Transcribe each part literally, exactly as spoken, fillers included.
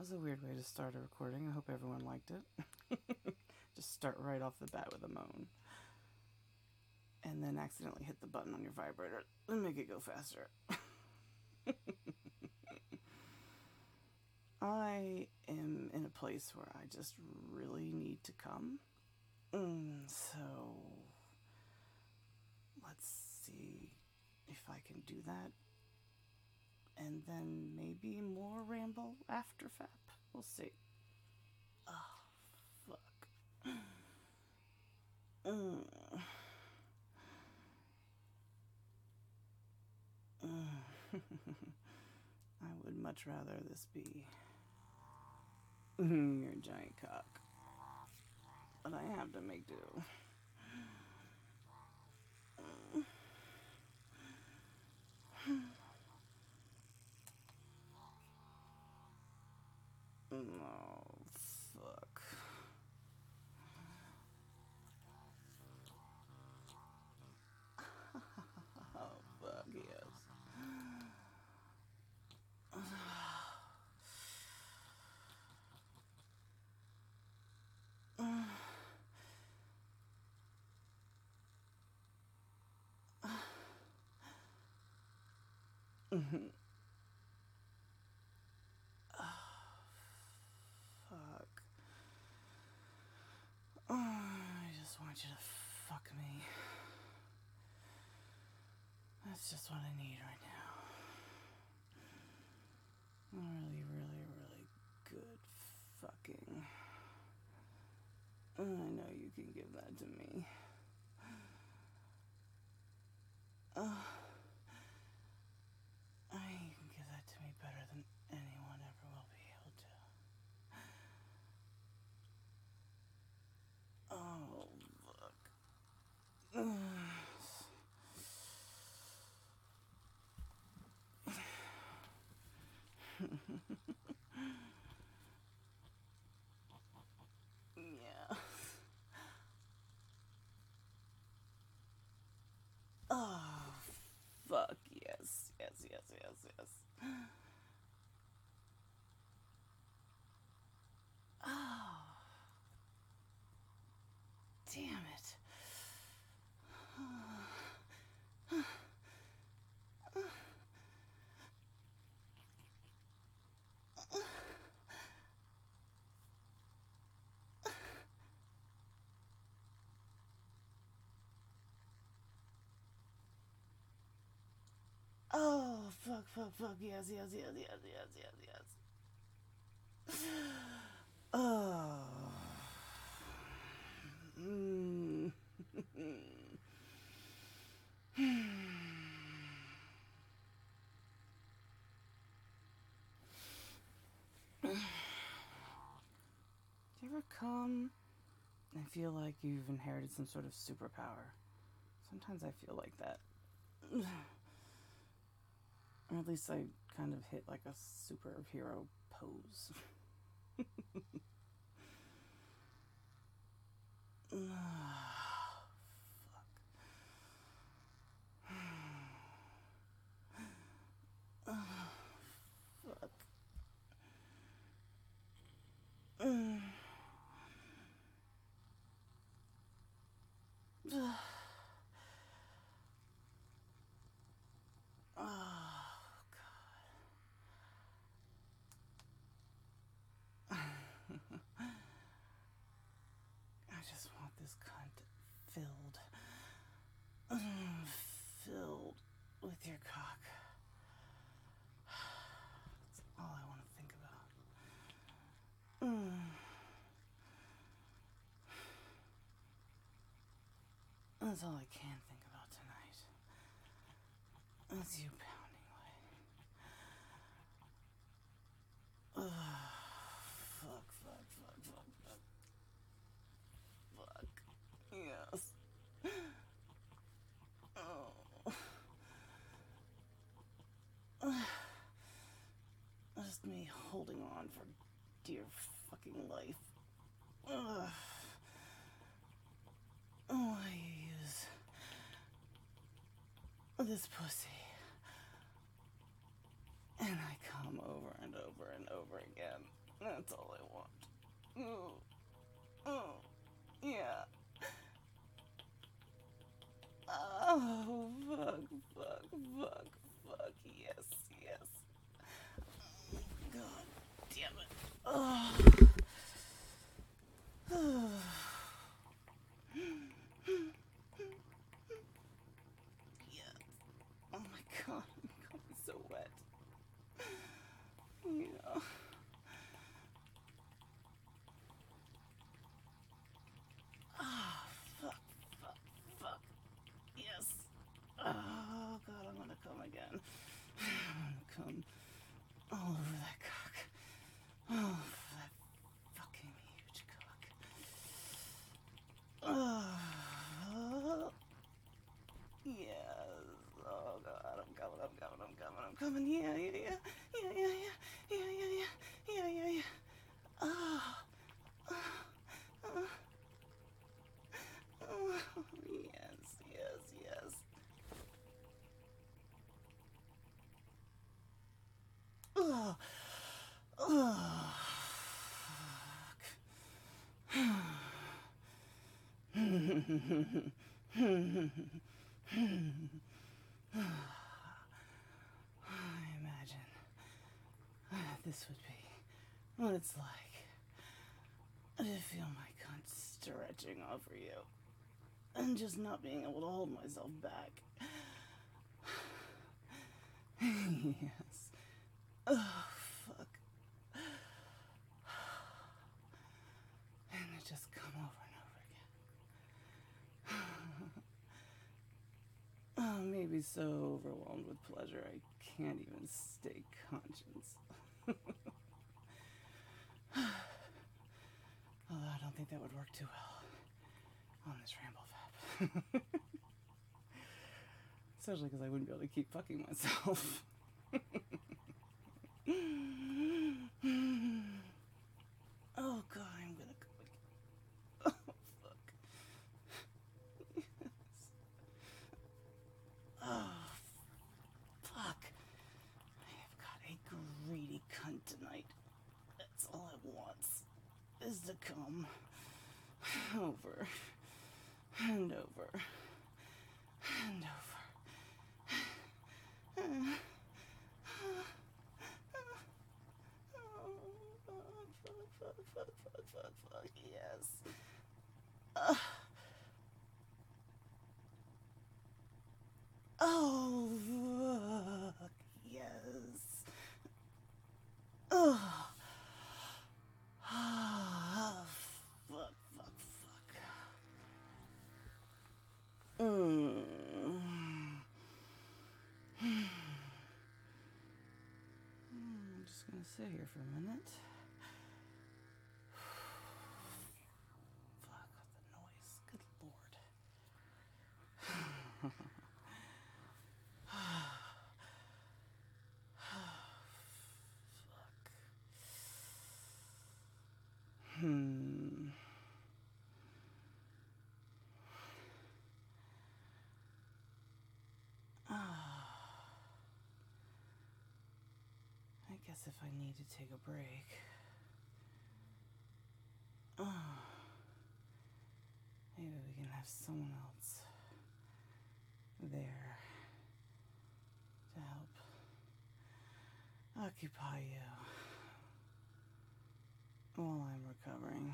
was a weird way to start a recording. I hope everyone liked it. Just start right off the bat with a moan. And then accidentally hit the button on your vibrator and make it go faster. I am in a place where I just really need to come. Mm, so let's see if I can do that. And then maybe more ramble after F A P. We'll see. Oh, fuck. Mm. Mm. I would much rather this be your giant cock. But I have to make do. Oh, fuck. Oh, fuck, yes. Mm-hmm. Fuck. Oh, I just want you to fuck me. That's just what I need right now. Really, really, really good fucking. I know you can give that to me. Oh, I you can give that to me better than anyone ever will be able to. Oh, fuck. Yeah. Oh, fuck, yes, yes, yes, yes, yes. Oh, damn it. Oh, fuck, fuck, fuck, yes, yes, yes, yes, yes, yes, yes. Oh. Mm. Do you ever come and feel like you've inherited some sort of superpower? Sometimes I feel like that. Or at least I kind of hit like a superhero pose. Fuck. Mm. Oh, God. I just want this cunt filled. Mm, filled with your cock. That's all I want to think about. Mm. That's all I can think about tonight. That's you pounding away. Ugh. Fuck, fuck, fuck, fuck, fuck. Fuck. Yes. Oh. Just me holding on for dear fucking life. Ugh. Oh, I use this pussy. And I come over and over and over again. That's all I want. Oh, oh, yeah. Oh, fuck, fuck, fuck, fuck. Yes, yes. God damn it. Oh. Yeah. Oh my god, I'm going so wet. Yeah. Ah, fuck, fuck, fuck. Yes. Oh god, I'm gonna come again. I'm gonna come all over that cock. Oh, that fucking huge cock. Oh, yes. Oh god, I'm coming, I'm coming, I'm coming, I'm coming. Yeah, yeah, yeah. Yeah, yeah, yeah. Yeah, yeah, yeah. Yeah, yeah, yeah. Oh. Oh. Oh. Oh. Yes, yes, yes. Oh. Oh. I imagine this would be what it's like to feel my cunt stretching over you and just not being able to hold myself back. Yes. Oh, fuck. And it just come over and over again. Oh, maybe so overwhelmed with pleasure I can't even stay conscious. Although I don't think that would work too well on this ramble vap. Especially because I wouldn't be able to keep fucking myself. Oh god, I'm gonna go again. Oh fuck. Yes. Oh fuck. I have got a greedy cunt tonight. That's all it wants. Is to come over and over and over. Oh, fuck, fuck, fuck, fuck, fuck, fuck, fuck, yes. Uh, oh, fuck, yes. Oh, oh, fuck, fuck, fuck. Mm. I'm just gonna sit here for a minute. Fuck the noise. Good lord. Fuck. Hmm. Ah. I guess if I need to take a break. Oh. Maybe we can have someone else there to help occupy you while I'm recovering.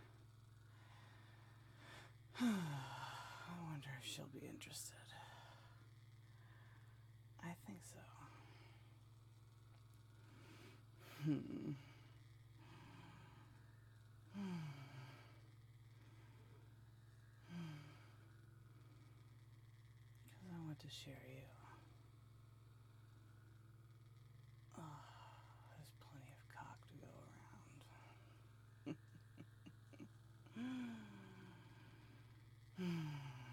I wonder if she'll be interested. I think so. Hmm. Hmm. Because I want to share you. Oh, there's plenty of cock to go around. Hmm.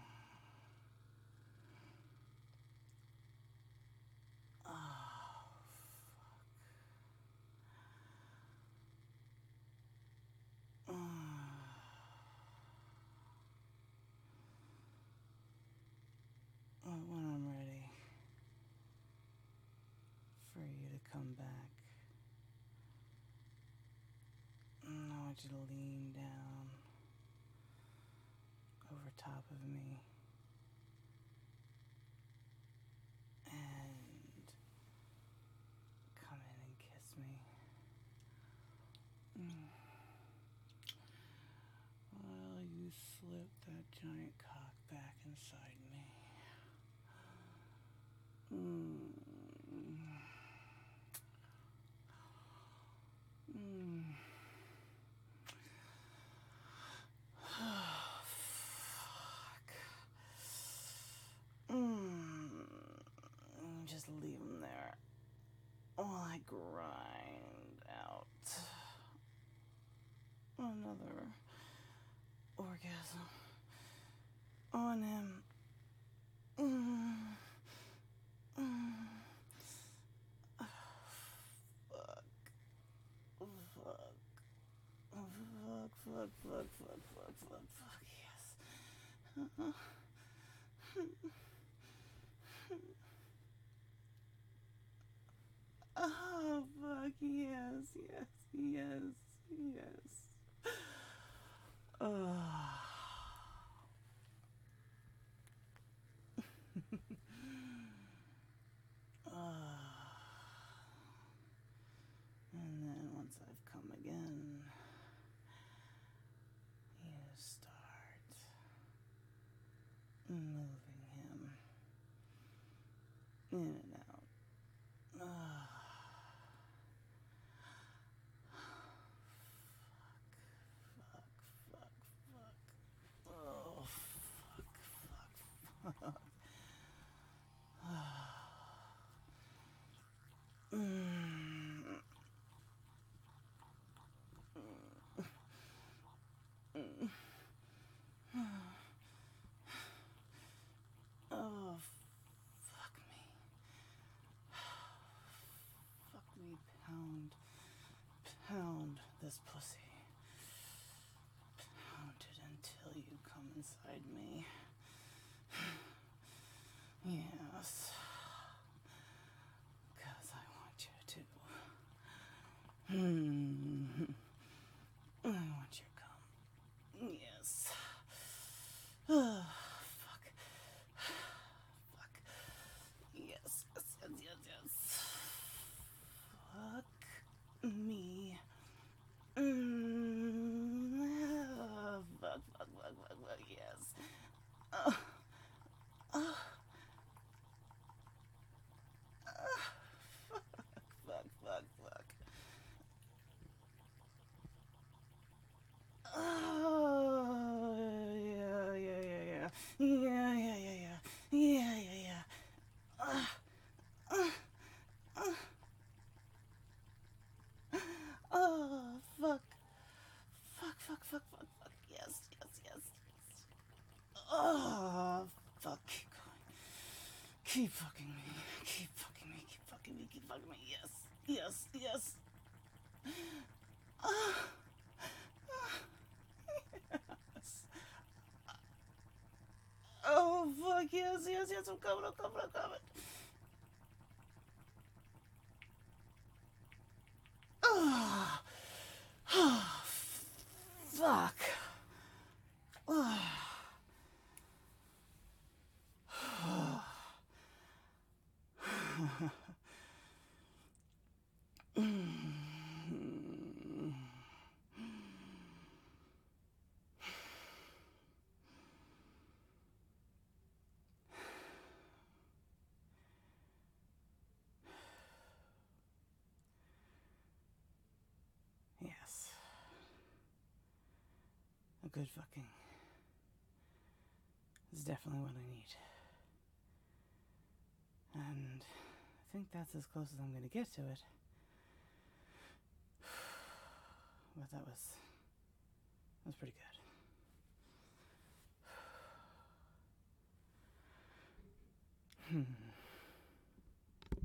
Oh, fuck. Oh. Well, when I'm ready. want you to lean down over top of me and come in and kiss me. Mm. While you slip that giant cock back inside me. Mm. Mm. Oh, fuck. Mm. Just leave him there while I grind out another orgasm on him. Mm. Mm. Oh, fuck. Fuck. Fuck, fuck, fuck, fuck, fuck, fuck, fuck, yes. Uh-huh. Oh, fuck, yes, yes, yes, yes. Oh. Oh. And then once I've come again, you start moving him in and out. Oh. Fuck, fuck, fuck. Oh, fuck, fuck, fuck. Mm. Mm. Oh, fuck me. Fuck me, pound. Pound this pussy. Pound it until you come inside me. Yes. Because I want you to. Hmm. I want your cum. Yes. Oh, fuck. Fuck. Yes, yes, yes, yes, yes. Fuck me. Mm. Oh, fuck, fuck, fuck, fuck, fuck, yes. Oh. Oh. Oh. Fuck, fuck, fuck. Oh, yeah, yeah, yeah, yeah. Yeah, yeah, yeah, yeah. Yeah, yeah, yeah. Uh, uh, uh. Oh, fuck. Fuck, fuck, fuck, fuck, fuck. Yes, yes, yes. Oh, fuck. Keep going. Keep fucking me. Keep fucking me. Keep fucking me. Keep fucking me. Yes, yes, yes. Oh, yes. Oh, fuck. Yes, yes, yes. I'm coming. I'm coming. I'm coming. Oh, oh fuck. Oh. Yes. A good fucking is definitely what I need. And I think that's as close as I'm going to get to it. But that was that was pretty good. Hmm.